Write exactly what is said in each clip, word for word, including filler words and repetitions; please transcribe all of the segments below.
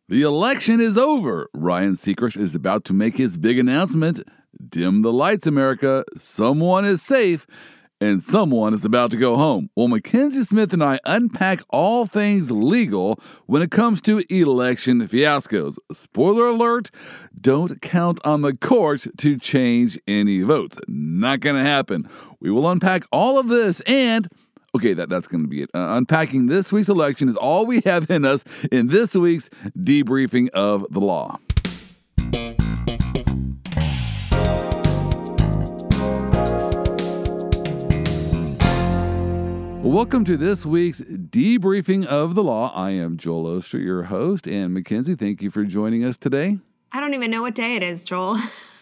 The election is over. Ryan Seacrest is about to make his big announcement. Dim the lights, America. Someone is safe, and someone is about to go home. Well, Mackenzie Smith and I unpack all things legal when it comes to election fiascos. Spoiler alert, don't count on the courts to change any votes. Not going to happen. We will unpack all of this and... Okay, that, that's going to be it. Uh, unpacking this week's election is all we have in us in this week's debriefing of the law. Welcome to this week's debriefing of the law. I am Joel Oster, your host, and Mackenzie, thank you for joining us today. I don't even know what day it is, Joel.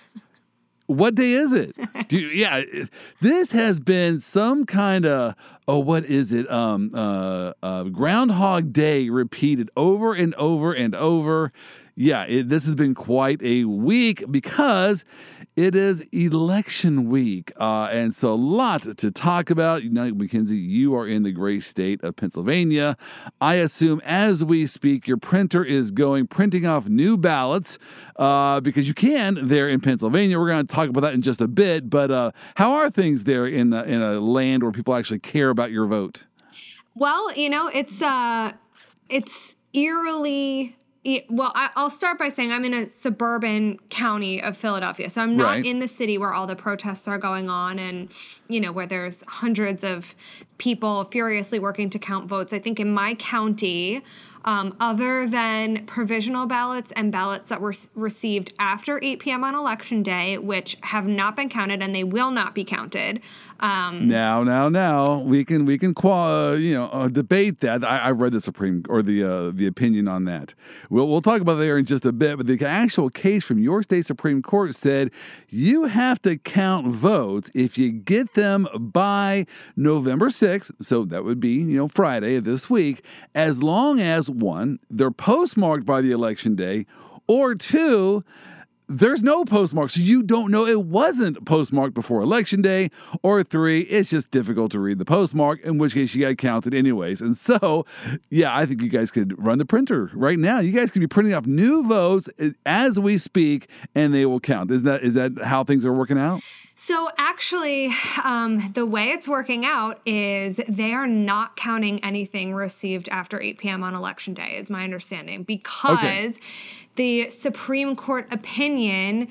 What day is it? Do you, yeah, this has been some kind of, oh, what is it? Um, uh, uh, Groundhog Day repeated over and over and over. Yeah, it, this has been quite a week because it is election week. Uh, and so a lot to talk about. You know, Mackenzie, you are in the great state of Pennsylvania. I assume as we speak, your printer is going, printing off new ballots uh, because you can there in Pennsylvania. We're going to talk about that in just a bit. But uh, how are things there in, uh, in a land where people actually care about your vote? Well, you know, it's uh, it's eerily... Well, I'll start by saying I'm in a suburban county of Philadelphia. So I'm not right. in the city where all the protests are going on and, you know, where there's hundreds of people furiously working to count votes. I think in my county, um, other than provisional ballots and ballots that were received after eight p.m. on Election Day, which have not been counted and they will not be counted. Um, now, now, now, we can we can uh, you know uh, debate that. I, I read the Supreme or the uh, the opinion on that. We'll we'll talk about that there in just a bit. But the actual case from your state Supreme Court said you have to count votes if you get them by November sixth. So that would be you know Friday of this week, as long as one, they're postmarked by the election day, or two, there's no postmark, so you don't know it wasn't postmarked before Election Day, or three, it's just difficult to read the postmark, in which case you got to count it anyways. And so, yeah, I think you guys could run the printer right now. You guys could be printing off new votes as we speak, and they will count. Is that is that how things are working out? So actually, um, the way it's working out is they are not counting anything received after eight p.m. on Election Day, is my understanding, because okay. the Supreme Court opinion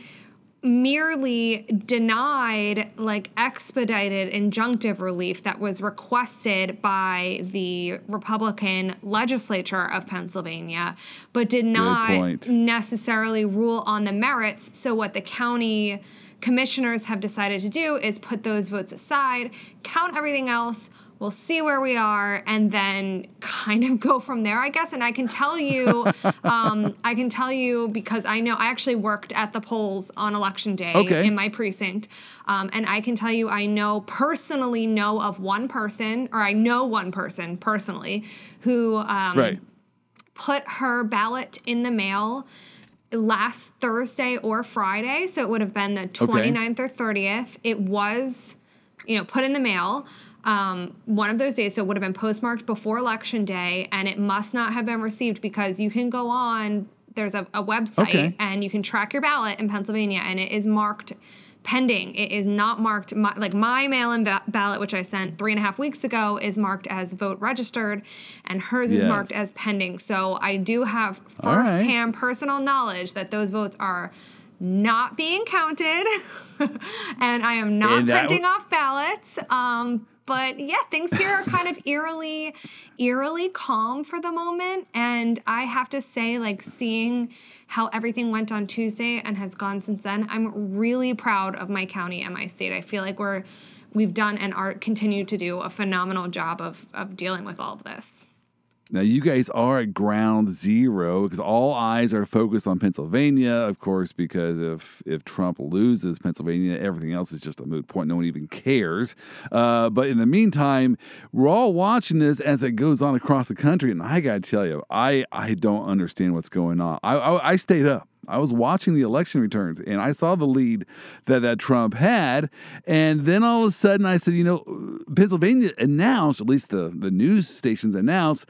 merely denied like expedited injunctive relief that was requested by the Republican legislature of Pennsylvania, but did not necessarily rule on the merits. So what the county commissioners have decided to do is put those votes aside, count everything else, we'll see where we are, and then kind of go from there, I guess. And I can tell you, um, I can tell you because I know I actually worked at the polls on Election Day okay. in my precinct. Um, and I can tell you, I know personally know of one person, or I know one person personally who um, right. put her ballot in the mail last Thursday or Friday. So it would have been the twenty-ninth okay. or thirtieth. It was, you know, put in the mail. Um, one of those days, so it would have been postmarked before Election Day, and it must not have been received because you can go on, there's a, a website, okay. and you can track your ballot in Pennsylvania, and it is marked pending. It is not marked, my, like my mail-in ba- ballot, which I sent three and a half weeks ago, is marked as vote registered, and hers yes. is marked as pending. So I do have firsthand right. personal knowledge that those votes are not being counted, and I am not and printing w- off ballots. Um, But yeah, things here are kind of eerily, eerily calm for the moment. And I have to say, like, seeing how everything went on Tuesday and has gone since then, I'm really proud of my county and my state. I feel like we're, we've done and are continue to do a phenomenal job of, of dealing with all of this. Now, you guys are at ground zero because all eyes are focused on Pennsylvania, of course, because if if Trump loses Pennsylvania, everything else is just a moot point. No one even cares. Uh, but in the meantime, we're all watching this as it goes on across the country. And I got to tell you, I, I don't understand what's going on. I, I, I stayed up. I was watching the election returns, and I saw the lead that, that Trump had. And then all of a sudden I said, you know, Pennsylvania announced, at least the, the news stations announced,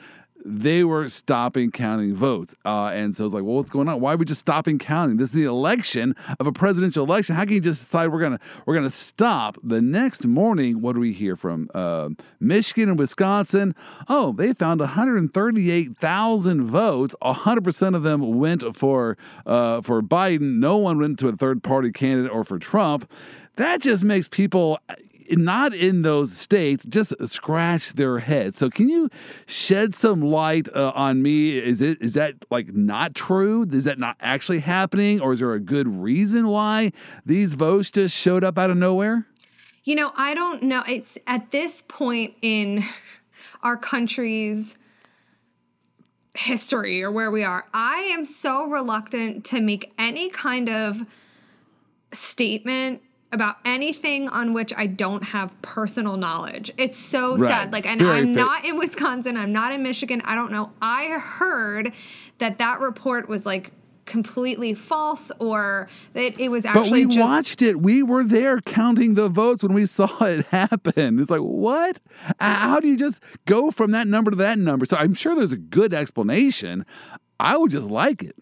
they were stopping counting votes. Uh, and so it's like, well, what's going on? Why are we just stopping counting? This is the election of a presidential election. How can you just decide we're gonna we're gonna stop? The next morning, what do we hear from uh, Michigan and Wisconsin? Oh, they found one hundred thirty-eight thousand votes. one hundred percent of them went for uh, for Biden. No one went to a third party candidate or for Trump. That just makes people not in those states just scratch their heads. So can you shed some light uh, on me? Is it is that like not true? Is that not actually happening? Or is there a good reason why these votes just showed up out of nowhere? You know, I don't know. It's at this point in our country's history or where we are, I am so reluctant to make any kind of statement about anything on which I don't have personal knowledge. It's so right. sad. Like, and Very I'm fit. not in Wisconsin. I'm not in Michigan. I don't know. I heard that that report was like completely false, or that it was actually But we just... watched it. We were there counting the votes when we saw it happen. It's like, what? How do you just go from that number to that number? So I'm sure there's a good explanation. I would just like it.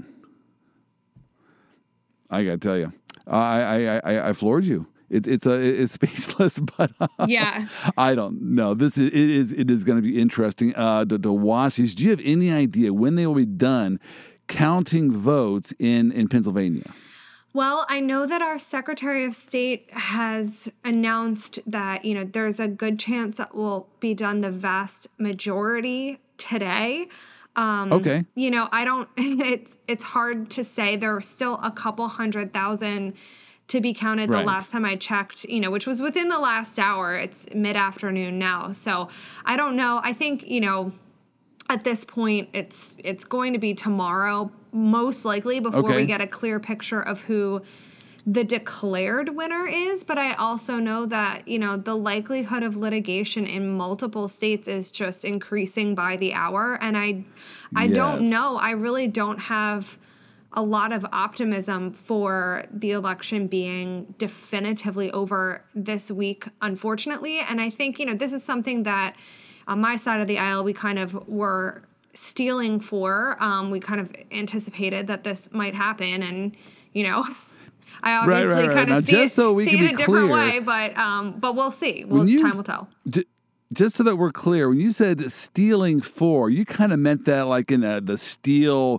I got to tell you. I, I I I floored you. It's it's a it's speechless, but uh, yeah, I don't know. This is it is it is going to be interesting uh, to, to watch these. Do you have any idea when they will be done counting votes in in Pennsylvania? Well, I know that our Secretary of State has announced that, you know, there's a good chance that will be done the vast majority today. Um, okay. You know, I don't, it's, it's hard to say. There are still a couple hundred thousand to be counted right. the last time I checked, you know, which was within the last hour. It's mid-afternoon now. So I don't know. I think, you know, at this point, it's, it's going to be tomorrow, most likely, before okay. we get a clear picture of who the declared winner is. But I also know that, you know, the likelihood of litigation in multiple states is just increasing by the hour. And I, I yes. don't know. I really don't have a lot of optimism for the election being definitively over this week, unfortunately. And I think, you know, this is something that on my side of the aisle, we kind of were stealing for. Um, we kind of anticipated that this might happen. And, you know, I obviously right, right, right. kind now, of see just it, so we see can it be a different clear, way, but um, but we'll see. Well, you, time will tell. J- just so that we're clear, when you said stealing for, you kind of meant that like in a, the steel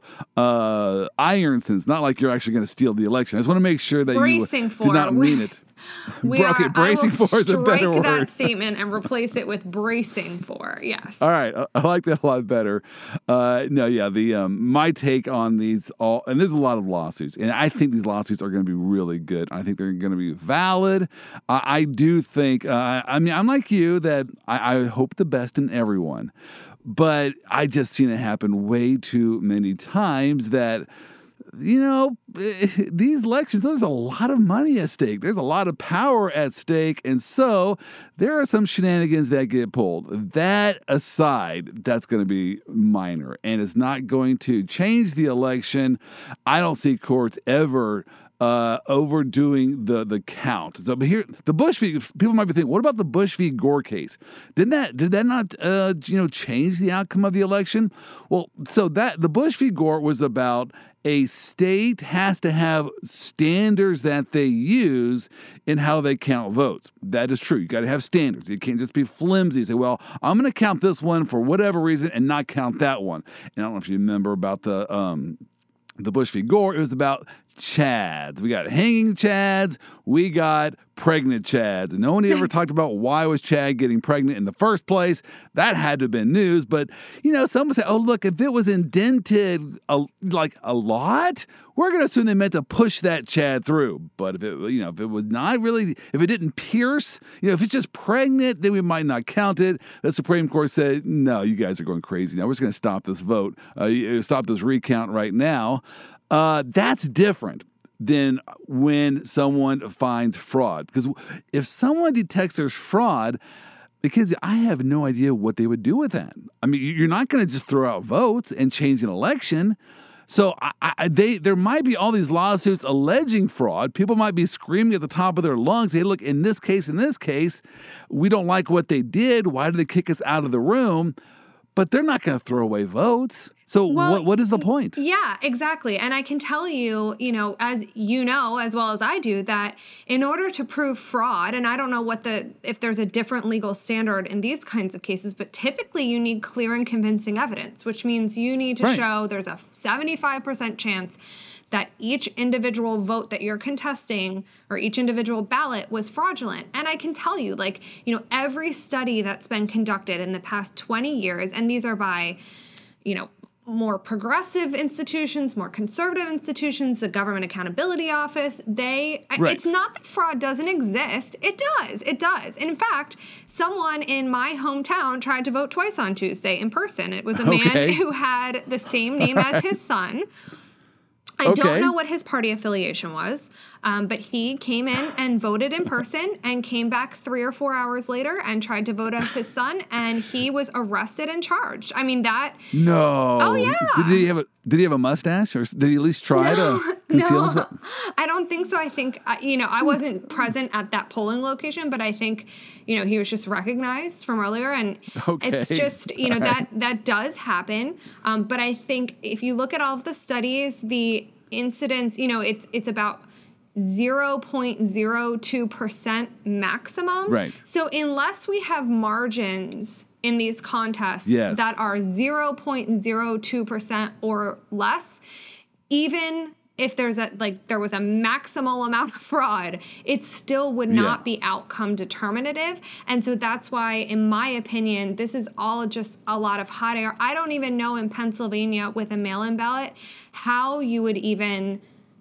uh, iron sense, not like you're actually going to steal the election. I just want to make sure that Bracing you for. did not mean it. We okay, are, bracing I will for is a better strike word. that statement and replace it with bracing for. Yes. All right, I, I like that a lot better. Uh, no, yeah, the um, my take on these all, and there's a lot of lawsuits, and I think these lawsuits are going to be really good. I think they're going to be valid. Uh, I do think. Uh, I mean, I'm like you that I, I hope the best in everyone, but I just seen it happen way too many times that. You know, these elections, there's a lot of money at stake. There's a lot of power at stake. And so there are some shenanigans that get pulled. That aside, that's going to be minor. And it's not going to change the election. I don't see courts ever uh, overdoing the the count. So, but here, the Bush v. People might be thinking, what about the Bush v. Gore case? Didn't that did that not uh, you know change the outcome of the election? Well, so that the Bush v. Gore was about a state has to have standards that they use in how they count votes. That is true. You got to have standards. You can't just be flimsy. Say, well, I'm going to count this one for whatever reason and not count that one. And I don't know if you remember about the um, the Bush v. Gore. It was about chads. We got hanging chads. We got pregnant chads. And no one ever talked about why was Chad getting pregnant in the first place. That had to have been news. But, you know, some would say, oh, look, if it was indented a, like a lot, we're going to assume they meant to push that chad through. But if it, you know, if it was not really, if it didn't pierce, you know, if it's just pregnant, then we might not count it. The Supreme Court said, no, you guys are going crazy. Now we're just going to stop this vote, uh, stop this recount right now. Uh, that's different than when someone finds fraud. Because if someone detects there's fraud, the kids, I have no idea what they would do with that. I mean, you're not going to just throw out votes and change an election. So I, I, they there might be all these lawsuits alleging fraud. People might be screaming at the top of their lungs, hey, look, in this case, in this case, we don't like what they did. Why did they kick us out of the room? but they're not going to throw away votes. So Well, what what is the point? Yeah, exactly. And I can tell you, you know, as you know, as well as I do, that in order to prove fraud, and I don't know what the, if there's a different legal standard in these kinds of cases, but typically you need clear and convincing evidence, which means you need to Right. show there's a seventy-five percent chance that each individual vote that you're contesting or each individual ballot was fraudulent. And I can tell you, like, you know, every study that's been conducted in the past twenty years, and these are by, you know, more progressive institutions, more conservative institutions, the Government Accountability Office, they, Right. it's not that fraud doesn't exist. It does. It does. In fact, someone in my hometown tried to vote twice on Tuesday in person. It was a man Okay. who had the same name as his son. I Okay. don't know what his party affiliation was, um, but he came in and voted in person and came back three or four hours later and tried to vote as his son, and he was arrested and charged. I mean, that... No. Oh, yeah. Did he have a Did he have a mustache, or s- did he at least try No, to conceal no, himself? I don't think so. I think, uh, you know, I wasn't present at that polling location, but I think, you know, he was just recognized from earlier. And Okay. it's just, you know, that, that does happen. Um, but I think if you look at all of the studies, the incidence, you know, it's, it's about zero point zero two percent maximum. Right. So unless we have margins in these contests Yes. that are zero point zero two percent or less, even if there's a like there was a maximal amount of fraud, it still would not Yeah. be outcome determinative. And so that's why, in my opinion, this is all just a lot of hot air. I don't even know in Pennsylvania with a mail-in ballot how you would even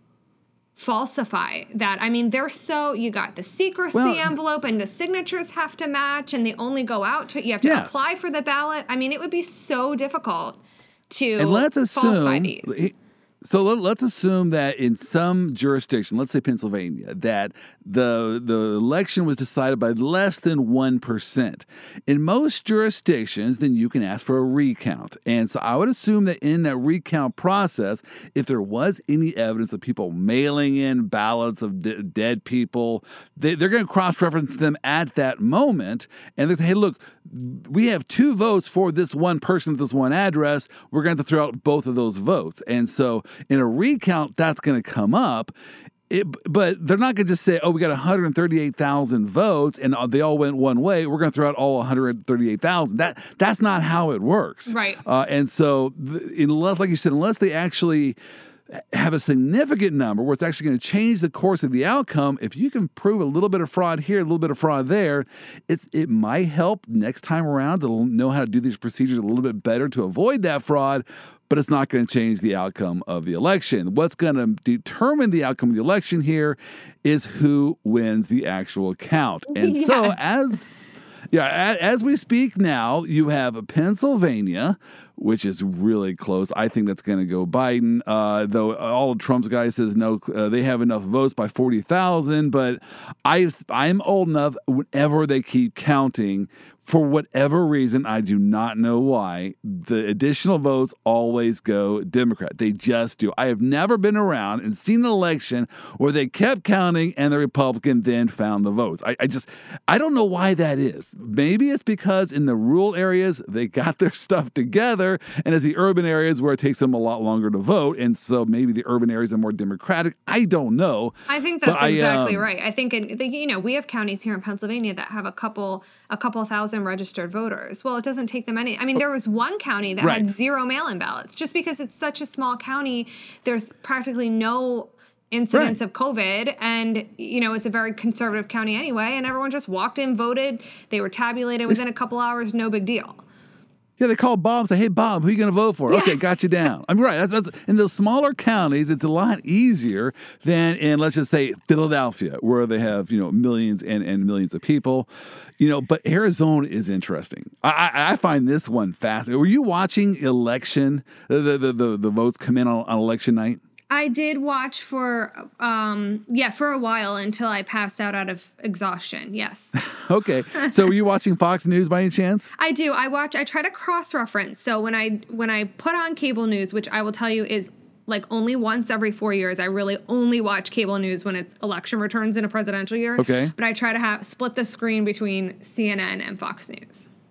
falsify that. I mean, they're so, you got the secrecy Well, envelope and the signatures have to match and they only go out to, you have to Yes. apply for the ballot. I mean, it would be so difficult to And let's falsify assume, these. so let, let's assume that in some jurisdiction, let's say Pennsylvania, that the the election was decided by less than one percent. In most jurisdictions, then you can ask for a recount. And so I would assume that in that recount process, if there was any evidence of people mailing in ballots of d- dead people, they, they're going to cross-reference them at that moment. And they say, hey, look, we have two votes for this one person at this one address. We're going to have to throw out both of those votes. And so in a recount, that's going to come up. It, but they're not going to just say, oh, we got one hundred thirty-eight thousand votes and they all went one way. We're going to throw out all one hundred thirty-eight thousand. That, that's not how it works. Right. Uh, and so th- unless, like you said, unless they actually have a significant number where it's actually going to change the course of the outcome, if you can prove a little bit of fraud here, a little bit of fraud there, it's it might help next time around to know how to do these procedures a little bit better to avoid that fraud, but it's not going to change the outcome of the election. What's going to determine the outcome of the election here is who wins the actual count. And Yeah. so as yeah, a- as we speak now, you have Pennsylvania, which is really close. I think that's going to go Biden, uh, though all of Trump's guys says no, uh, they have enough votes by forty thousand. But I, I'm old enough, whenever they keep counting, for whatever reason, I do not know why, the additional votes always go Democrat. They just do. I have never been around and seen an election where they kept counting and the Republican then found the votes. I, I just, I don't know why that is. Maybe it's because in the rural areas, they got their stuff together, and as the urban areas where it takes them a lot longer to vote, and so maybe the urban areas are more Democratic. I don't know. I think that's But I, exactly um, right. I think, in, the, you know, we have counties here in Pennsylvania that have a couple, a couple thousand registered voters. Well, it doesn't take them any. I mean, there was one county that Right. had zero mail-in ballots. Just because it's such a small county, there's practically no incidents Right. of COVID, and you know, it's a very conservative county anyway. And everyone just walked in, voted. They were tabulated within a couple hours. No big deal. Yeah, they call Bob and say, hey, Bob, who are you going to vote for? Yeah. Okay, got you down. I'm right. That's, that's, in those smaller counties, it's a lot easier than in, let's just say, Philadelphia, where they have, you know, millions and, and millions of people. You know, but Arizona is interesting. I, I, I find this one fascinating. Were you watching election, the, the, the, the votes come in on, on election night? I did watch for, um, yeah, for a while until I passed out out of exhaustion. Yes. Okay. So were you watching Fox News by any chance? I do. I watch, I try to cross-reference. So when I, when I put on cable news, which I will tell you is like only once every four years, I really only watch cable news when it's election returns in a presidential year. Okay. But I try to have split the screen between C N N and Fox News.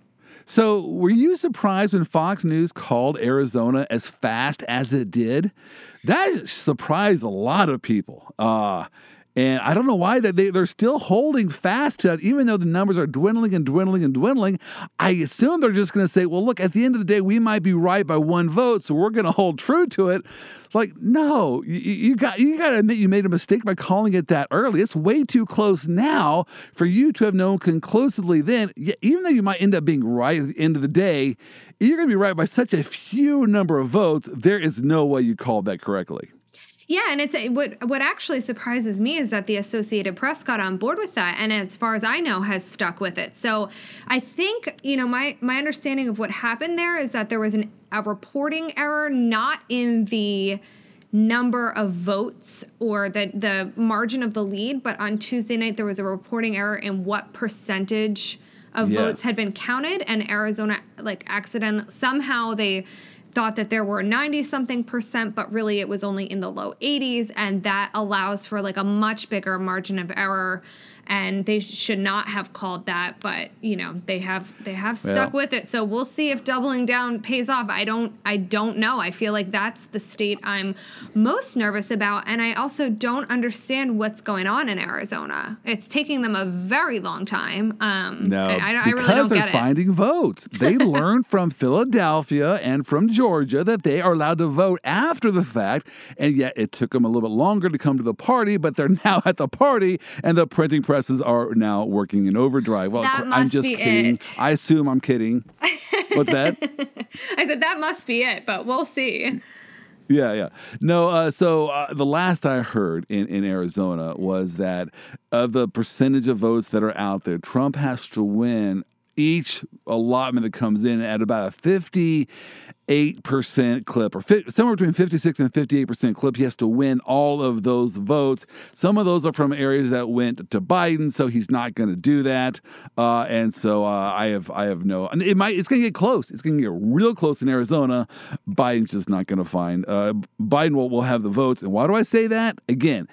So were you surprised when Fox News called Arizona as fast as it did? That surprised a lot of people. Uh, and I don't know why that they, they're still holding fast to that, even though the numbers are dwindling and dwindling and dwindling. I assume they're just going to say, well, look, at the end of the day, we might be right by one vote, so we're going to hold true to it. It's like, no, you, you got you got to admit you made a mistake by calling it that early. It's way too close now for you to have known conclusively then. Even though you might end up being right at the end of the day, you're going to be right by such a few number of votes. There is no way you called that correctly. Yeah, and it's what what actually surprises me is that the Associated Press got on board with that, and as far as I know, has stuck with it. So I think, you know, my my understanding of what happened there is that there was an, a reporting error, not in the number of votes or the the margin of the lead, but on Tuesday night there was a reporting error in what percentage of yes. votes had been counted, and Arizona like accident somehow they thought that there were ninety something percent, but really it was only in the low eighties. And that allows for like a much bigger margin of error. And they should not have called that, but you know, they have, they have stuck yeah. with it. So we'll see if doubling down pays off. I don't, I don't know. I feel like that's the state I'm most nervous about. And I also don't understand what's going on in Arizona. It's taking them a very long time. Um, no, I, I because really don't they're get it. finding votes. They learned from Philadelphia and from Georgia that they are allowed to vote after the fact. And yet it took them a little bit longer to come to the party, but they're now at the party and the printing press presses are now working in overdrive. Well, that must I'm just be kidding. It. I assume I'm kidding. What's that? I said that must be it, but we'll see. Yeah, yeah. No, uh, so uh, the last I heard in, in Arizona was that of the percentage of votes that are out there, Trump has to win each allotment that comes in at about a fifty-eight percent clip, or fi- somewhere between fifty-six and fifty-eight percent clip. He has to win all of those votes. Some of those are from areas that went to Biden, so he's not going to do that. Uh, and so uh, I have, I have no. And it might, it's going to get close. It's going to get real close in Arizona. Biden's just not going to find. Uh, Biden will, will have the votes. And why do I say that? Again,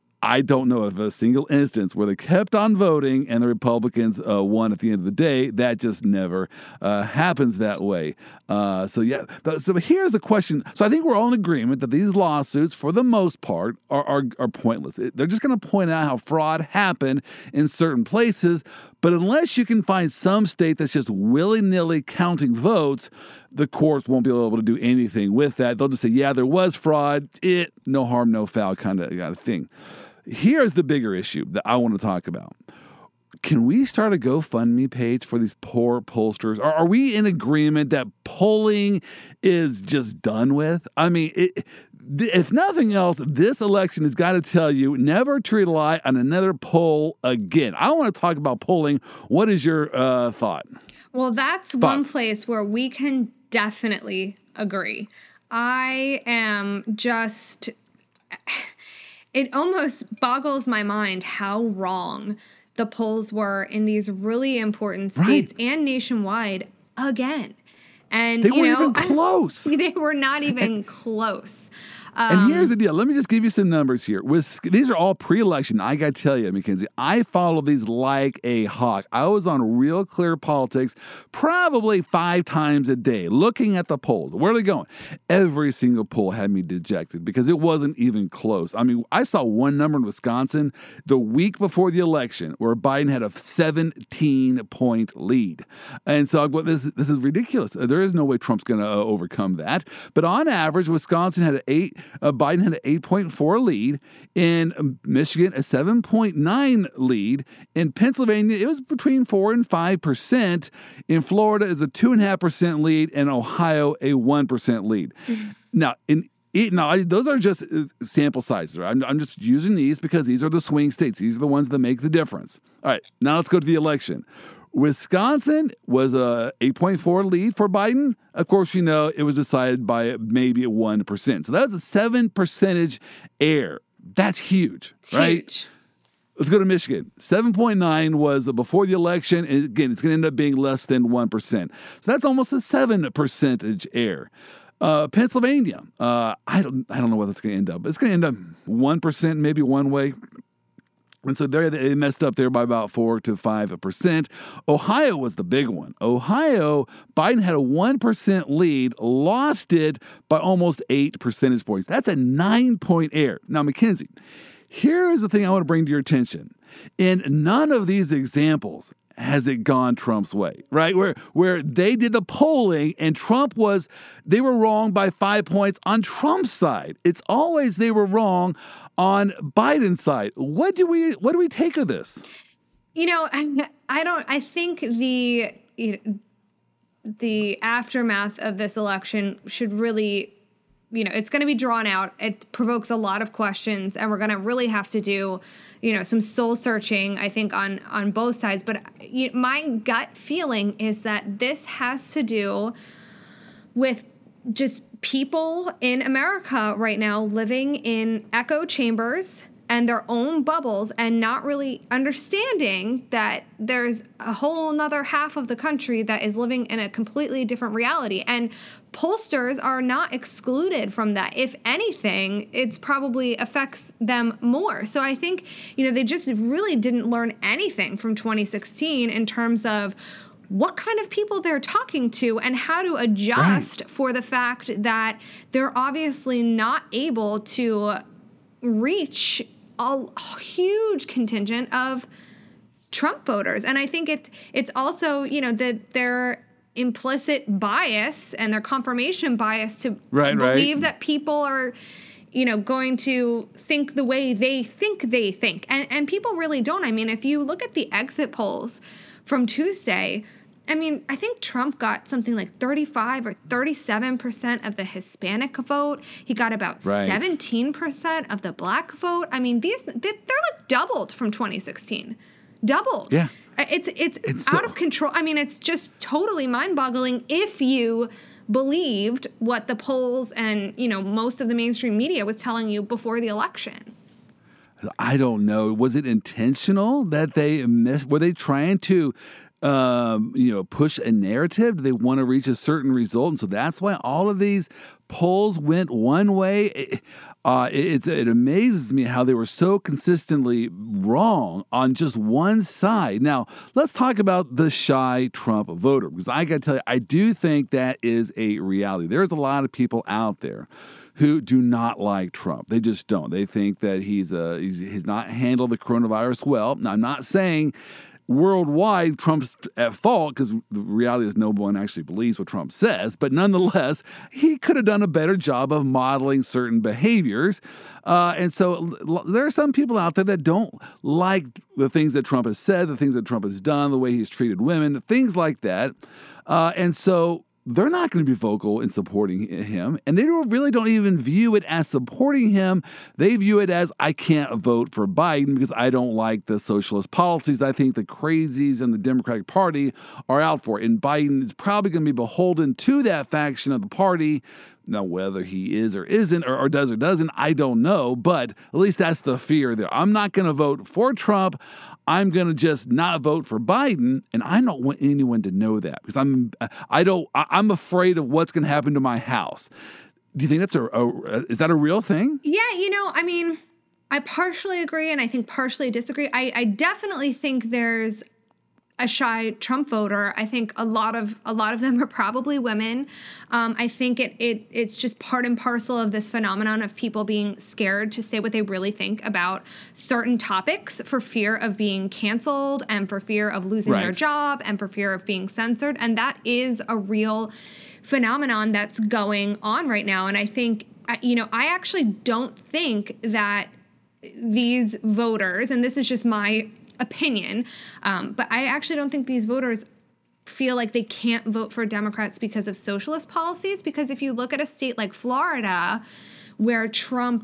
I don't know of a single instance where they kept on voting and the Republicans uh, won at the end of the day. That just never uh, happens that way. Uh, so, yeah. So here's the question. So I think we're all in agreement that these lawsuits, for the most part, are, are, are pointless. They're just going to point out how fraud happened in certain places. But unless you can find some state that's just willy-nilly counting votes, the courts won't be able to do anything with that. They'll just say, yeah, there was fraud. It, no harm, no foul kind of, kind of thing. Here's the bigger issue that I want to talk about. Can we start a GoFundMe page for these poor pollsters? Are, are we in agreement that polling is just done with? I mean, it, if nothing else, this election has got to tell you never to rely on another poll again. I want to talk about polling. What is your uh, thought? Well, that's Thoughts? one place where we can definitely agree. I am just... It almost boggles my mind how wrong the polls were in these really important states right. and nationwide again. And they you weren't know, even close. They were not even and, close. Um, and here's the deal. Let me just give you some numbers here. With, these are all pre-election. I got to tell you, Mackenzie, I follow these like a hawk. I was on Real Clear Politics probably five times a day looking at the polls. Where are they going? Every single poll had me dejected because it wasn't even close. I mean, I saw one number in Wisconsin the week before the election where Biden had a seventeen-point lead. And so well, this, this is ridiculous. There is no way Trump's going to uh, overcome that. But on average, Wisconsin had an eight Uh, Biden had an eight point four lead. In Michigan, a seven point nine lead. In Pennsylvania, it was between four and five percent. In Florida, is a two point five percent lead. And Ohio, a one percent lead. Mm-hmm. Now, in It, no, I, those are just sample sizes. Right? I'm, I'm just using these because these are the swing states. These are the ones that make the difference. All right, now let's go to the election. Wisconsin was a eight point four lead for Biden. Of course, you know, it was decided by maybe one percent. So that was a seven percentage error. That's huge, it's right? Huge. Let's go to Michigan. seven point nine was before the election. And again, it's going to end up being less than one percent. So that's almost a seven percentage error. Uh, Pennsylvania, uh, I don't I don't know what that's going to end up. It's going to end up one percent, maybe one way. And so there they messed up there by about four to five percent. Ohio was the big one. Ohio, Biden had a one percent lead, lost it by almost eight percentage points. That's a nine-point error. Now, Mackenzie, here's the thing I want to bring to your attention. In none of these examples has it gone Trump's way, right? Where where they did the polling and Trump was, they were wrong by five points on Trump's side. It's always they were wrong on Biden's side. What do we what do we take of this? You know, I, I don't, I think the, you know, the aftermath of this election should really, you know, it's going to be drawn out. It provokes a lot of questions, and we're going to really have to do, you know, some soul searching, I think, on, on both sides. But you, my gut feeling is that this has to do with just people in America right now living in echo chambers and their own bubbles and not really understanding that there's a whole nother half of the country that is living in a completely different reality. And pollsters are not excluded from that. If anything, it's probably affects them more. So I think, you know, they just really didn't learn anything from twenty sixteen in terms of what kind of people they're talking to and how to adjust right. for the fact that they're obviously not able to reach a huge contingent of Trump voters. And I think it's it's also, you know, that their implicit bias and their confirmation bias to right, believe right. that people are, you know, going to think the way they think they think. And and people really don't. I mean, if you look at the exit polls from Tuesday, I mean, I think Trump got something like thirty-five or thirty-seven percent of the Hispanic vote. He got about right. seventeen percent of the black vote. I mean, these they're like doubled from twenty sixteen. Doubled. Yeah. It's it's, it's out so- of control. I mean, it's just totally mind-boggling if you believed what the polls and, you know, most of the mainstream media was telling you before the election. I don't know. Was it intentional that they missed? Were they trying to Um, you know, push a narrative? Do they want to reach a certain result? And so that's why all of these polls went one way. It, uh, it, it amazes me how they were so consistently wrong on just one side. Now, let's talk about the shy Trump voter, because I got to tell you, I do think that is a reality. There's a lot of people out there who do not like Trump. They just don't. They think that he's, uh, he's, he's not handled the coronavirus well. Now, I'm not saying worldwide Trump's at fault, because the reality is no one actually believes what Trump says, but nonetheless, he could have done a better job of modeling certain behaviors. Uh, and so l- there are some people out there that don't like the things that Trump has said, the things that Trump has done, the way he's treated women, things like that. Uh, and so they're not going to be vocal in supporting him, and they don't, really don't even view it as supporting him. They view it as, I can't vote for Biden because I don't like the socialist policies I think the crazies in the Democratic Party are out for. And Biden is probably going to be beholden to that faction of the party. Now, whether he is or isn't, or, or does or doesn't, I don't know, but at least that's the fear there. I'm not going to vote for Trump. I'm going to just not vote for Biden, and I don't want anyone to know that because I'm I don't I'm afraid of what's going to happen to my house. Do you think that's a, a is that a real thing? Yeah, you know, I mean, I partially agree, and I think partially disagree. I, I definitely think there's a shy Trump voter. I think a lot of a lot of them are probably women. Um, I think it it it's just part and parcel of this phenomenon of people being scared to say what they really think about certain topics for fear of being canceled and for fear of losing right. their job and for fear of being censored. And that is a real phenomenon that's going on right now. And I think, you know, I actually don't think that these voters, and this is just my opinion, um, but I actually don't think these voters feel like they can't vote for Democrats because of socialist policies. Because if you look at a state like Florida, where Trump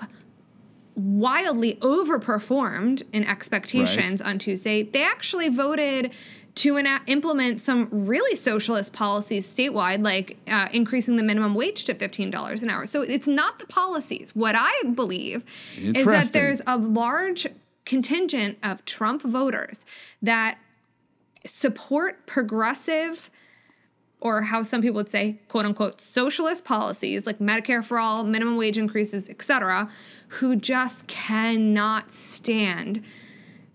wildly overperformed in expectations right. on Tuesday, they actually voted to enact, implement some really socialist policies statewide, like uh, increasing the minimum wage to fifteen dollars an hour. So it's not the policies. What I believe is that there's a large contingent of Trump voters that support progressive, or how some people would say, quote unquote, socialist policies like Medicare for all, minimum wage increases, et cetera, who just cannot stand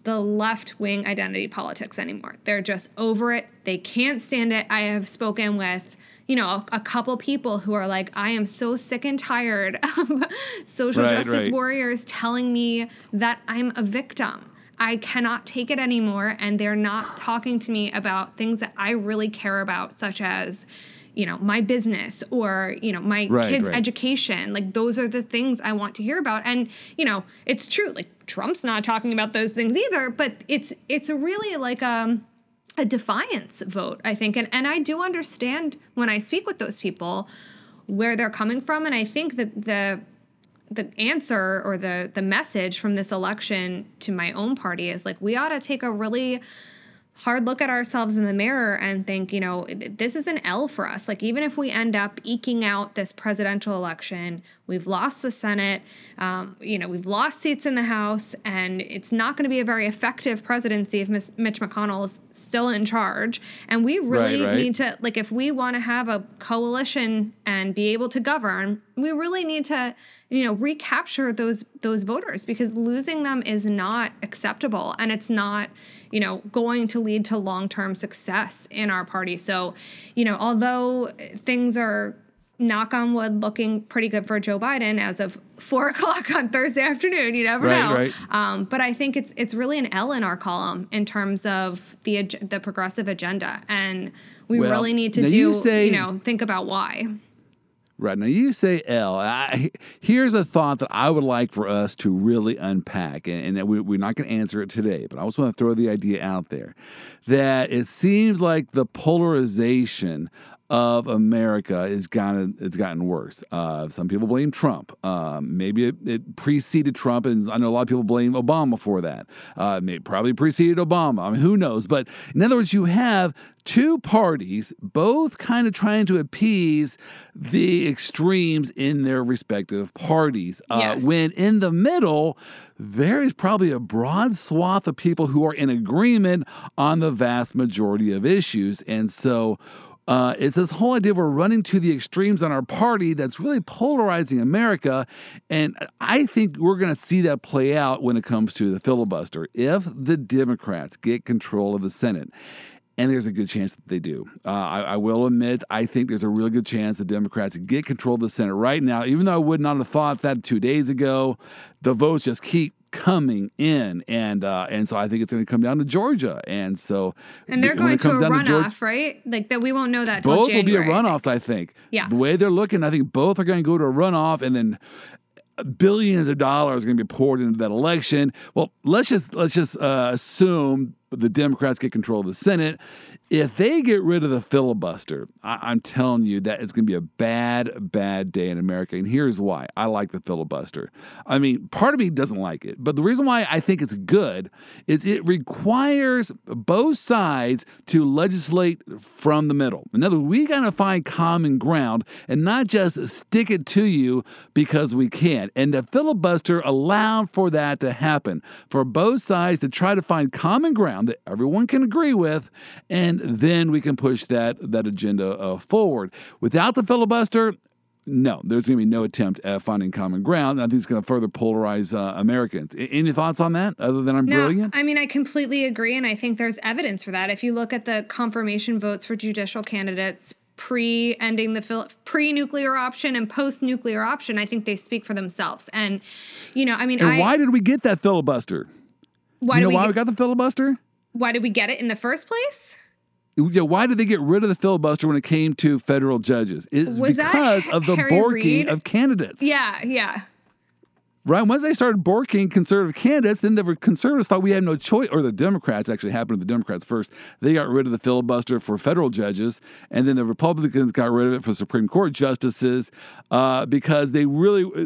the left-wing identity politics anymore. They're just over it. They can't stand it. I have spoken with, you know, a, a couple people who are like, I am so sick and tired of social right, justice right. warriors telling me that I'm a victim. I cannot take it anymore, and they're not talking to me about things that I really care about, such as, you know, my business or, you know, my right, kids' right. education. Like, those are the things I want to hear about. And, you know, it's true. Like, Trump's not talking about those things either, but it's it's a really like um, a defiance vote, I think. And, and I do understand when I speak with those people where they're coming from. And I think that the the answer or the the message from this election to my own party is like, we ought to take a really hard look at ourselves in the mirror and think, you know, this is an L for us. Like, even if we end up eking out this presidential election, we've lost the Senate, um, you know, we've lost seats in the House, and it's not going to be a very effective presidency if Miss Mitch McConnell is still in charge. And we really right, right. need to, like, if we want to have a coalition and be able to govern, we really need to, you know, recapture those those voters, because losing them is not acceptable, and it's not, you know, going to lead to long-term success in our party. So, you know, although things are, knock on wood, looking pretty good for Joe Biden as of four o'clock on Thursday afternoon, you never right, know. Right. Um, but I think it's it's really an L in our column in terms of the the progressive agenda, and we well, really need to do, you, say, you know, think about why. Right. Now, you say L. I, here's a thought that I would like for us to really unpack, and, and that we, we're not going to answer it today, but I also want to throw the idea out there that it seems like the polarization of America is gotten, it's gotten worse. Uh, some people blame Trump. Um, maybe it, it preceded Trump, and I know a lot of people blame Obama for that. Uh, maybe probably preceded Obama. I mean, who knows? But in other words, you have two parties, both kind of trying to appease the extremes in their respective parties. Uh, Yes. When in the middle, there is probably a broad swath of people who are in agreement on the vast majority of issues. And so Uh, it's this whole idea of we're running to the extremes on our party that's really polarizing America. And I think we're going to see that play out when it comes to the filibuster. If the Democrats get control of the Senate, and there's a good chance that they do. Uh, I, I will admit, I think there's a real good chance the Democrats get control of the Senate right now. Even though I would not have thought that two days ago, the votes just keep coming in, and uh, and so I think it's going to come down to Georgia, and so and they're when going it comes to a down runoff, to Georgia, right? Like that, we won't know that. till both will be a January. runoffs. I think. Yeah. The way they're looking, I think both are going to go to a runoff, and then billions of dollars are going to be poured into that election. Well, let's just let's just uh, assume the Democrats get control of the Senate. If they get rid of the filibuster, I- I'm telling you that it's going to be a bad, bad day in America. And here's why. I like the filibuster. I mean, part of me doesn't like it, but the reason why I think it's good is it requires both sides to legislate from the middle. In other words, we got to find common ground and not just stick it to you because we can. And the filibuster allowed for that to happen, for both sides to try to find common ground that everyone can agree with, and then we can push that that agenda uh, forward. Without the filibuster, no, there's going to be no attempt at finding common ground. I think it's going to further polarize uh, Americans. A- Any thoughts on that, other than I'm no, brilliant? I mean, I completely agree, and I think there's evidence for that. If you look at the confirmation votes for judicial candidates pre-ending the fil- pre-nuclear option and post-nuclear option, I think they speak for themselves. And, you know, I mean, And I, why did we get that filibuster? why you know did we why get, we got the filibuster? why did we get it in the first place? Yeah, why did they get rid of the filibuster when it came to federal judges? It's Was that because of the Harry borking Reid? of candidates. Yeah, yeah. Right. Once they started borking conservative candidates, then the conservatives thought we had no choice, or the Democrats actually happened to the Democrats first. They got rid of the filibuster for federal judges, and then the Republicans got rid of it for Supreme Court justices uh, because they really,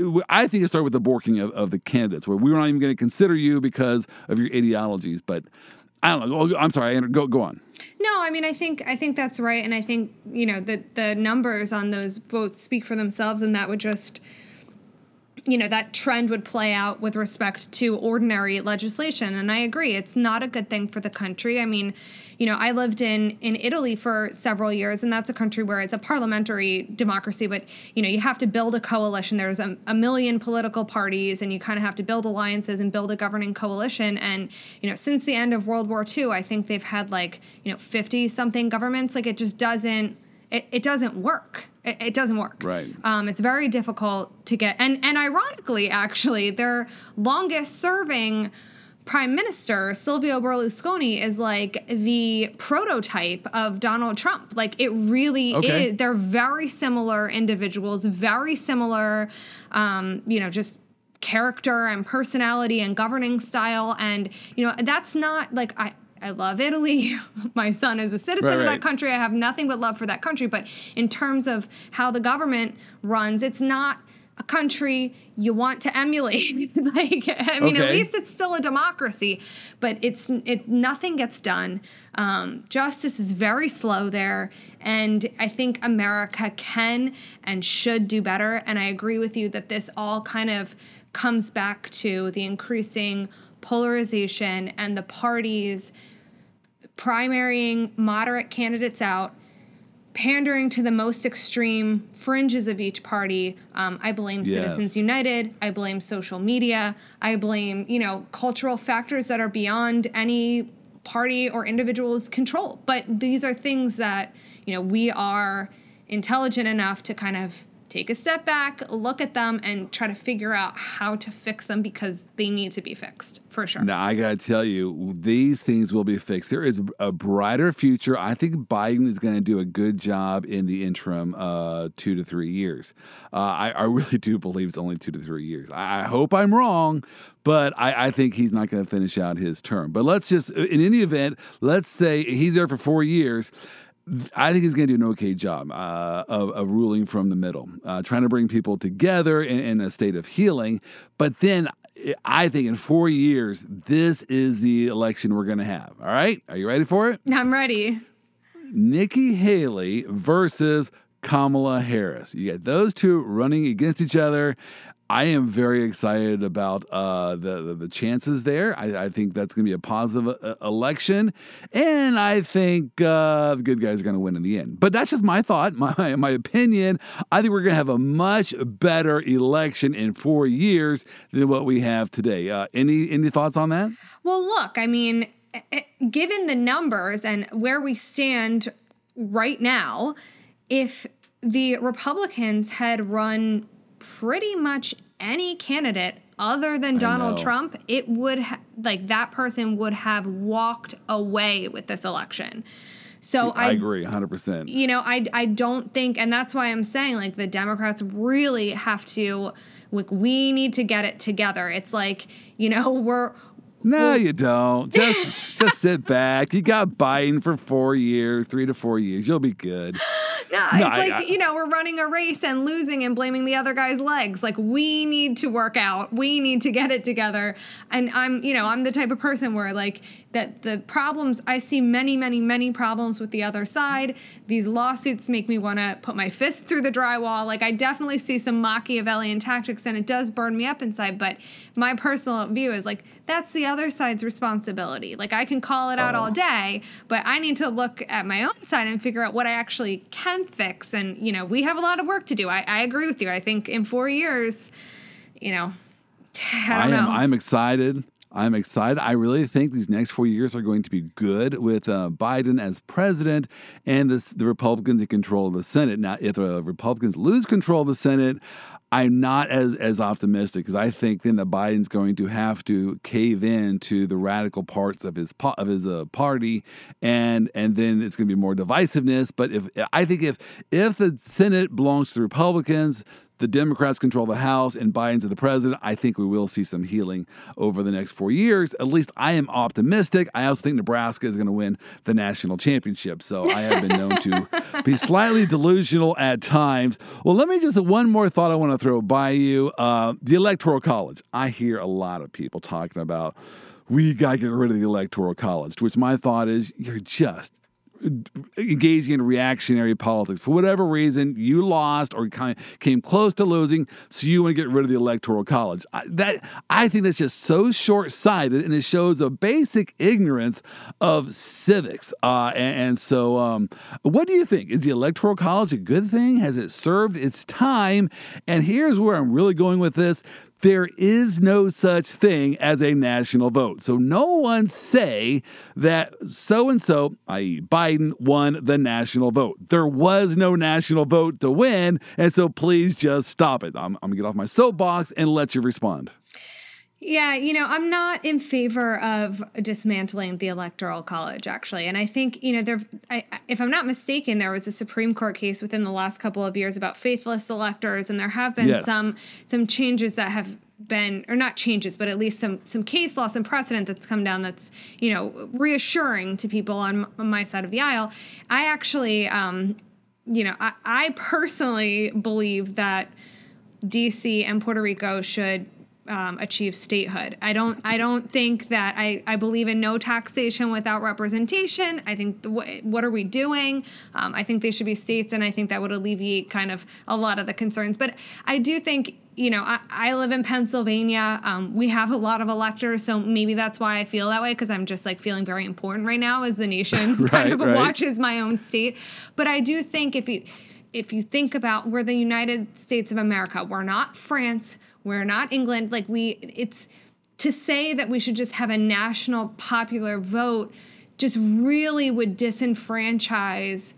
I think it started with the borking of, of the candidates, where we were not even going to consider you because of your ideologies. But I don't know. I'm sorry. Go go on. No, I mean, I think I think that's right, and I think, you know, the the numbers on those votes speak for themselves, and that would just, you know, that trend would play out with respect to ordinary legislation. And I agree, it's not a good thing for the country. I mean, you know, I lived in, in Italy for several years, and that's a country where it's a parliamentary democracy, but, you know, you have to build a coalition. There's a, a million political parties, and you kind of have to build alliances and build a governing coalition. And, you know, since the end of World War Two, I think they've had like, you know, fifty something governments. Like, it just doesn't, it, it doesn't work. It, it doesn't work. Right. Um, it's very difficult to get. And, and ironically, actually, their longest serving prime minister, Silvio Berlusconi, is like the prototype of Donald Trump. Like, it really okay. is. They're very similar individuals, very similar, um, you know, just character and personality and governing style. And, you know, that's not like, I, I love Italy. My son is a citizen right, of right. that country. I have nothing but love for that country. But in terms of how the government runs, it's not a country you want to emulate. Like, I mean, okay. at least it's still a democracy, but it's it nothing gets done. Um, justice is very slow there, and I think America can and should do better. And I agree with you that this all kind of comes back to the increasing polarization and the parties primarying moderate candidates out, pandering to the most extreme fringes of each party. Um, I blame yes. Citizens United. I blame social media. I blame, you know, cultural factors that are beyond any party or individual's control. But these are things that, you know, we are intelligent enough to kind of take a step back, look at them, and try to figure out how to fix them, because they need to be fixed, for sure. Now, I got to tell you, these things will be fixed. There is a brighter future. I think Biden is going to do a good job in the interim uh, two to three years. Uh, I, I really do believe it's only two to three years. I, I hope I'm wrong, but I, I think he's not going to finish out his term. But let's just, in any event, let's say he's there for four years. I think he's going to do an okay job uh, of, of ruling from the middle, uh, trying to bring people together in, in a state of healing. But then I think in four years, this is the election we're going to have. All right? Are you ready for it? I'm ready. Nikki Haley versus Kamala Harris. You get those two running against each other. I am very excited about uh, the, the the chances there. I, I think that's going to be a positive uh, election, and I think uh, the good guys are going to win in the end. But that's just my thought, my my opinion. I think we're going to have a much better election in four years than what we have today. Uh, any any thoughts on that? Well, look, I mean, given the numbers and where we stand right now, if the Republicans had run pretty much any candidate other than Donald Trump, it would ha- like that person would have walked away with this election. So I, I agree one hundred percent. You know, I I don't think, and that's why I'm saying, like, the Democrats really have to, like, we need to get it together. It's like, you know, we're No, we're, you don't. Just just sit back. You got Biden for four years, three to four years. You'll be good. No, No, it's I- like, I- you know, we're running a race and losing and blaming the other guy's legs. Like, we need to work out. We need to get it together. And I'm, you know, I'm the type of person where, like, that the problems, I see many, many, many problems with the other side. These lawsuits make me want to put my fist through the drywall. Like, I definitely see some Machiavellian tactics, and it does burn me up inside. But my personal view is, like, that's the other side's responsibility. Like, I can call it out Oh. all day, but I need to look at my own side and figure out what I actually can fix. And, you know, we have a lot of work to do. I, I agree with you. I think in four years, you know, I don't I am. know. I'm excited. I'm excited. I really think these next four years are going to be good with uh, Biden as president and this, the Republicans in control of the Senate. Now, if the Republicans lose control of the Senate, I'm not as as optimistic, because I think then that Biden's going to have to cave in to the radical parts of his of his uh, party, and and then it's going to be more divisiveness. But if I think if if the Senate belongs to the Republicans, the Democrats control the House, and Biden's the president, I think we will see some healing over the next four years. At least I am optimistic. I also think Nebraska is going to win the national championship. So I have been known to be slightly delusional at times. Well, let me just, one more thought I want to throw by you. Uh, the Electoral College. I hear a lot of people talking about, we got to get rid of the Electoral College, to which my thought is, you're just engaging in reactionary politics. For whatever reason, you lost or kind of came close to losing, so you want to get rid of the Electoral College. I, that I think that's just so short-sighted, and it shows a basic ignorance of civics. Uh, and, and so, um, what do you think? Is the Electoral College a good thing? Has it served its time? And here's where I'm really going with this. There is no such thing as a national vote. So no one say that so-and-so, that is. Biden, won the national vote. There was no national vote to win, and so please just stop it. I'm, I'm going to get off my soapbox and let you respond. Yeah, you know, I'm not in favor of dismantling the Electoral College, actually. And I think, you know, there, I, if I'm not mistaken, there was a Supreme Court case within the last couple of years about faithless electors, and there have been yes. some some changes that have been, or not changes, but at least some some case law, some precedent that's come down that's, you know, reassuring to people on, on my side of the aisle. I actually, um, you know, I, I personally believe that D C and Puerto Rico should Um, achieve statehood. I don't. I don't think that. I, I believe in no taxation without representation. I think the, what are we doing? Um, I think they should be states, and I think that would alleviate kind of a lot of the concerns. But I do think, you know, I, I live in Pennsylvania. Um, we have a lot of electors, so maybe that's why I feel that way, because I'm just like feeling very important right now as the nation right, kind of right. watches my own state. But I do think if you if you think about, we're the United States of America. We're not France. We're not England. Like we, it's to say that we should just have a national popular vote just really would disenfranchise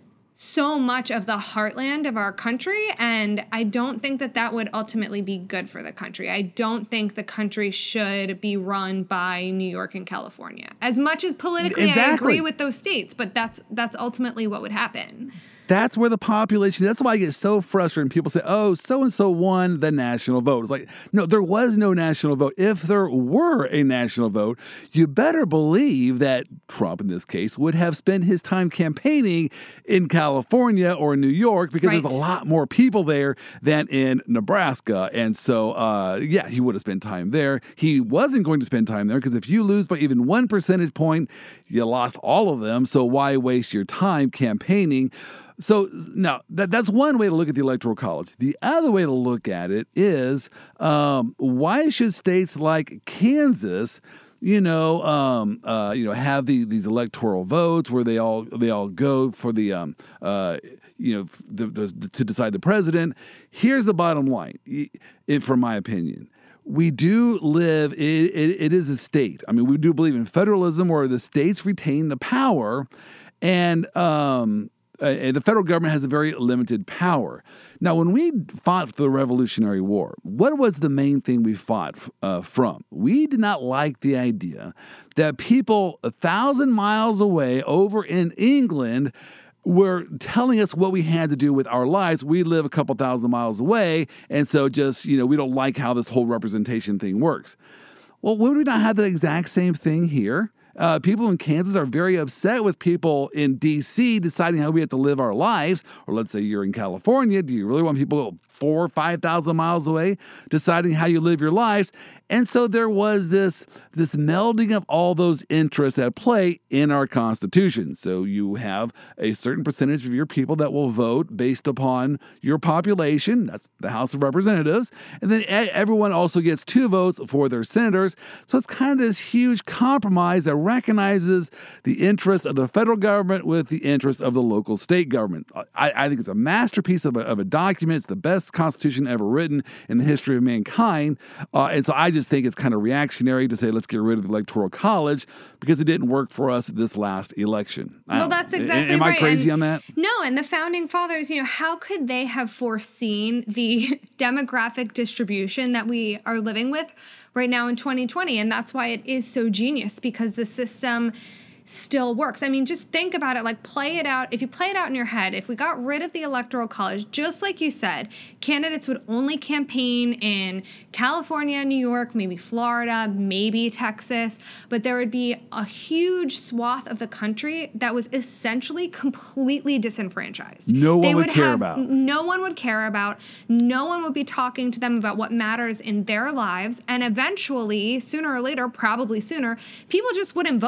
so much of the heartland of our country. And I don't think that that would ultimately be good for the country. I don't think the country should be run by New York and California, as much as politically exactly. I agree with those states, but that's, that's ultimately what would happen. That's where the population, that's why I get so frustrated when people say, oh, so-and-so won the national vote. It's like, no, there was no national vote. If there were a national vote, you better believe that Trump, in this case, would have spent his time campaigning in California or New York, because right. there's a lot more people there than in Nebraska. And so, uh, yeah, he would have spent time there. He wasn't going to spend time there, because if you lose by even one percentage point, you lost all of them. So why waste your time campaigning? So now that, that's one way to look at the Electoral College. The other way to look at it is um, why should states like Kansas, you know, um, uh, you know, have the, these electoral votes where they all they all go for the, um, uh, you know, the, the, to decide the president. Here's the bottom line, it, from my opinion. We do live, it, it, it is a state. I mean, we do believe in federalism, where the states retain the power, and um, Uh, the federal government has a very limited power. Now, when we fought for the Revolutionary War, what was the main thing we fought uh, from? We did not like the idea that people a thousand miles away over in England were telling us what we had to do with our lives. We live a couple thousand miles away, and so just, you know, we don't like how this whole representation thing works. Well, would we not have the exact same thing here? Uh, people in Kansas are very upset with people in D C deciding how we have to live our lives. Or let's say you're in California. Do you really want people four or five thousand miles away deciding how you live your lives? And so there was this, this melding of all those interests at play in our Constitution. So you have a certain percentage of your people that will vote based upon your population. That's the House of Representatives. And then everyone also gets two votes for their senators. So it's kind of this huge compromise that recognizes the interest of the federal government with the interest of the local state government. I, I think it's a masterpiece of a, of a document. It's the best Constitution ever written in the history of mankind. Uh, and so I just think it's kind of reactionary to say, let's get rid of the Electoral College, because it didn't work for us this last election. Well, that's exactly Am right. I crazy and, on that? No, and the founding fathers, you know, how could they have foreseen the demographic distribution that we are living with right now in twenty twenty? And that's why it is so genius, because the system still works. I mean, just think about it, like play it out. If you play it out in your head, if we got rid of the Electoral College, just like you said, candidates would only campaign in California, New York, maybe Florida, maybe Texas, but there would be a huge swath of the country that was essentially completely disenfranchised. No one they would, would care have, about. No one would care about. No one would be talking to them about what matters in their lives. And eventually, sooner or later, probably sooner, people just wouldn't vote.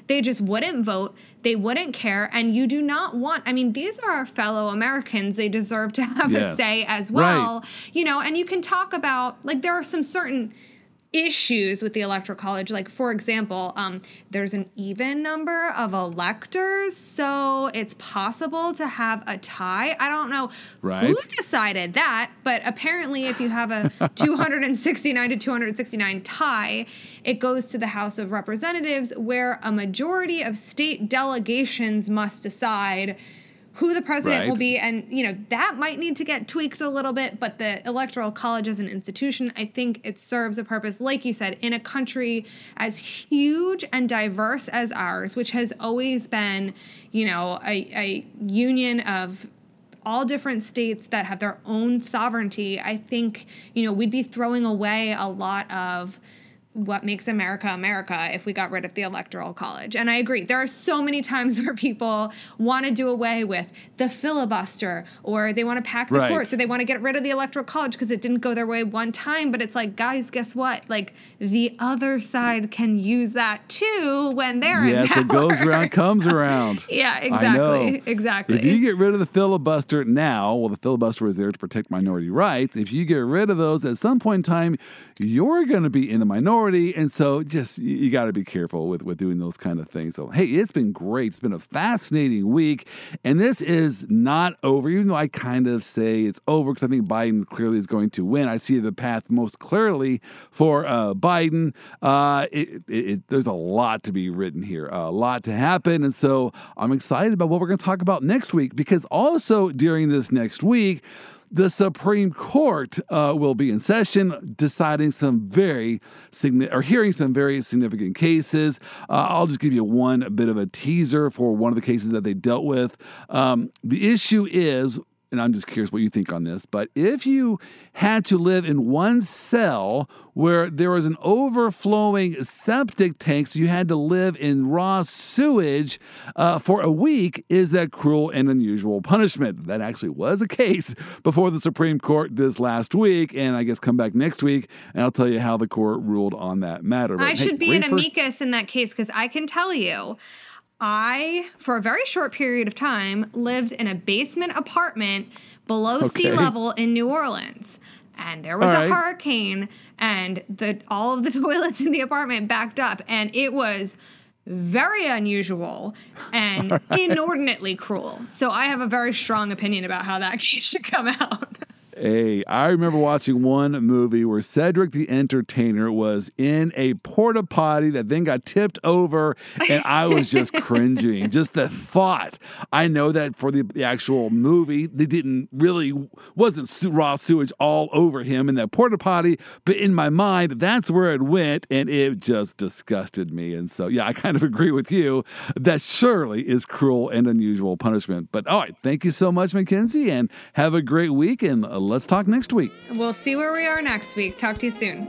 They just wouldn't vote. They wouldn't care. And you do not want, I mean, these are our fellow Americans. They deserve to have Yes. a say as well. Right. You know, and you can talk about, like, there are some certain issues with the Electoral College. Like, for example, um, there's an even number of electors, so it's possible to have a tie. I don't know Right. who decided that, but apparently if you have a two hundred sixty-nine to two hundred sixty-nine tie, it goes to the House of Representatives, where a majority of state delegations must decide who the president Right. will be. And, you know, that might need to get tweaked a little bit, but the Electoral College as an institution, I think it serves a purpose, like you said, in a country as huge and diverse as ours, which has always been, you know, a, a union of all different states that have their own sovereignty. I think, you know, we'd be throwing away a lot of what makes America America if we got rid of the Electoral College. And I agree. There are so many times where people want to do away with the filibuster, or they want to pack the Right. courts, or they want to get rid of the Electoral College because it didn't go their way one time. But it's like, guys, guess what? Like, the other side can use that too when they're Yes, in power. what goes around comes around. Yeah, I know. exactly. Exactly. If you get rid of the filibuster now, well, the filibuster is there to protect minority rights. If you get rid of those at some point in time, you're going to be in the minority. And so just, you, you got to be careful with, with doing those kind of things. So, hey, it's been great. It's been a fascinating week. And this is not over, even though I kind of say it's over because I think Biden clearly is going to win. I see the path most clearly for uh, Biden. Uh, it, it, it, there's a lot to be written here, a lot to happen. And so I'm excited about what we're going to talk about next week, because also during this next week, the Supreme Court uh, will be in session, deciding some very significant, or hearing some very significant cases. Uh, I'll just give you one bit of a teaser for one of the cases that they dealt with. Um, the issue is, and I'm just curious what you think on this, but if you had to live in one cell where there was an overflowing septic tank, so you had to live in raw sewage uh, for a week, is that cruel and unusual punishment? That actually was a case before the Supreme Court this last week, and I guess come back next week, and I'll tell you how the court ruled on that matter. But, I hey, should be great an first- amicus in that case, because I can tell you, I, for a very short period of time, lived in a basement apartment below sea Okay. level in New Orleans. And there was All a right. hurricane, and the all of the toilets in the apartment backed up, and it was very unusual and inordinately cruel. So I have a very strong opinion about how that case should come out. Hey, I remember watching one movie where Cedric the Entertainer was in a porta potty that then got tipped over, and I was just cringing. Just the thought. I know that for the, the actual movie, they didn't really, wasn't su- raw sewage all over him in that porta potty, but in my mind, that's where it went, and it just disgusted me. And so, yeah, I kind of agree with you. That surely is cruel and unusual punishment. But all right, thank you so much, Mackenzie, and have a great week, and uh, let's talk next week. We'll see where we are next week. Talk to you soon.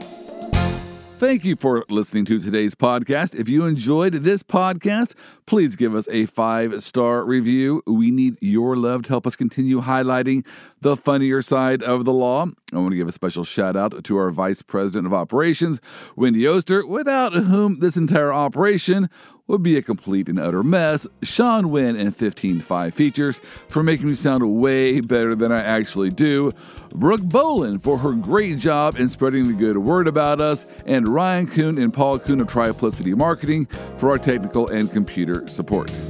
Thank you for listening to today's podcast. If you enjoyed this podcast, please give us a five-star review. We need your love to help us continue highlighting the funnier side of the law. I want to give a special shout out to our Vice President of Operations, Wendy Oster, without whom this entire operation would be a complete and utter mess. Sean Wynn and fifteen five Features for making me sound way better than I actually do. Brooke Boland for her great job in spreading the good word about us. And Ryan Kuhn and Paul Kuhn of Triplicity Marketing for our technical and computer support.